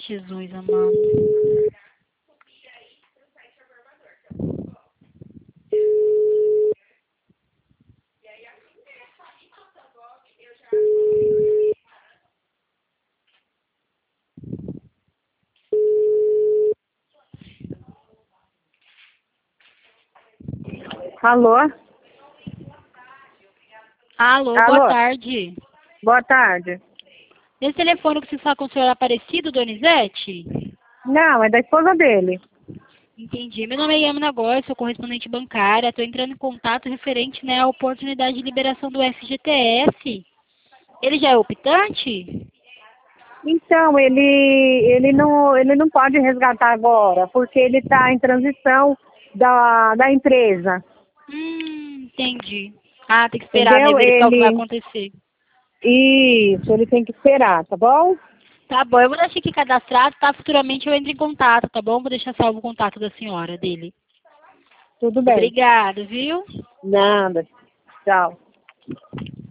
Jesus amado. Alô? Alô, Alô? boa tarde. Boa tarde. Esse telefone que você fala com o senhor Aparecido, Donizete? Não, é da esposa dele. Entendi. Meu nome é Yamina Góes, sou correspondente bancária. Estou entrando em contato referente, né, à oportunidade de liberação do FGTS. Ele já é optante? Então, ele não pode resgatar agora, porque ele está em transição da empresa. Entendi. Ah, tem que esperar, né, Entendeu? verificar o que vai acontecer. Isso, ele tem que esperar, tá bom? Tá bom, eu vou deixar aqui cadastrado, tá? Futuramente eu entro em contato, tá bom? Vou deixar salvo o contato da senhora, dele. Tudo bem. Obrigada, viu? Nada. Tchau.